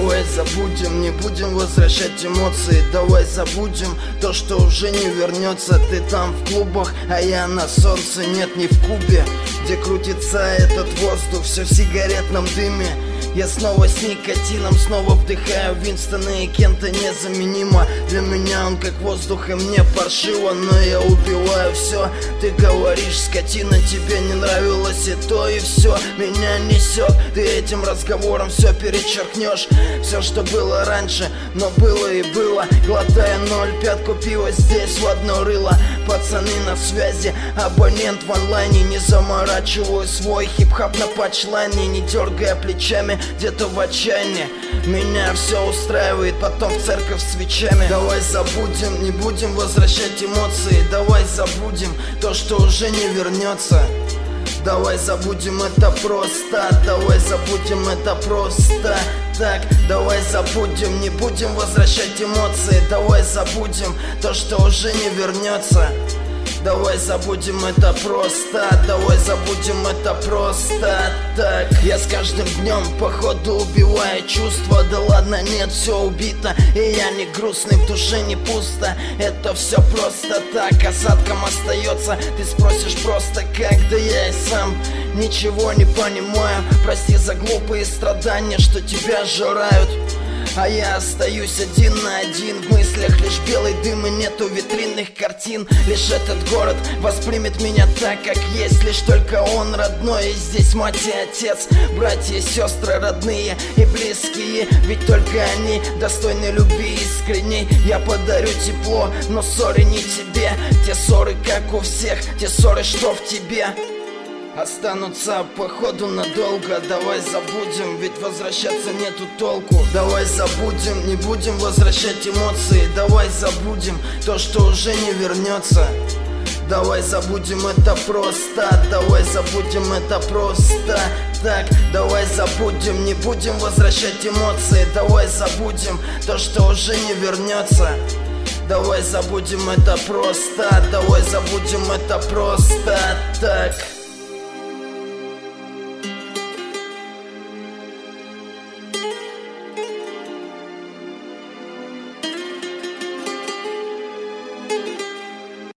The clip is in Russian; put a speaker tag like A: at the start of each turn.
A: Давай забудем, не будем возвращать эмоции. Давай забудем то, что уже не вернется. Ты там в клубах, а я на солнце. Нет, не в Кубе, где крутится этот воздух, все в сигаретном дыме. Я снова с никотином, снова вдыхаю Винстона и Кента незаменимо. Для меня он как воздух, и мне паршиво, но я убиваю все. Ты говоришь, скотина, тебе не нравилось и то, и все меня несет. Ты этим разговором все перечеркнешь. Все, что было раньше, но было и было. Глотая 0,5 пива здесь в одно рыло. Пацаны на связи, абонент в онлайне. Не заморачиваю свой хип-хап на панчлайне, не дергая плечами где-то в отчаянии. Меня все устраивает, потом в церковь свечами. Давай забудем, не будем возвращать эмоции. Давай забудем то, что уже не вернется. Давай забудем это просто. Давай забудем это просто так. Давай забудем, не будем возвращать эмоции. Давай забудем то, что уже не вернется. Давай забудем это просто. Давай забудем это просто так. Я с каждым днем походу убиваю чувства. Да ладно, нет, все убито. И я не грустный, в душе не пусто. Это все просто так, осадком остается. Ты спросишь просто как, да я и сам ничего не понимаю. Прости за глупые страдания, что тебя жрают. А я остаюсь один на один в мыслях. Лишь белый дым и нету витринных картин. Лишь этот город воспримет меня так, как есть. Лишь только он родной, и здесь мать и отец, братья и сестры родные и близкие. Ведь только они достойны любви искренней. Я подарю тепло, но ссоры не тебе. Те ссоры, как у всех, те ссоры, что в тебе, останутся походу надолго. Давай забудем, ведь возвращаться нету толку. Давай забудем, не будем возвращать эмоции. Давай забудем то, что уже не вернется. Давай забудем это просто. Давай забудем это просто так. Давай забудем, не будем возвращать эмоции. Давай забудем то, что уже не вернется. Давай забудем это просто. Давай забудем это просто так.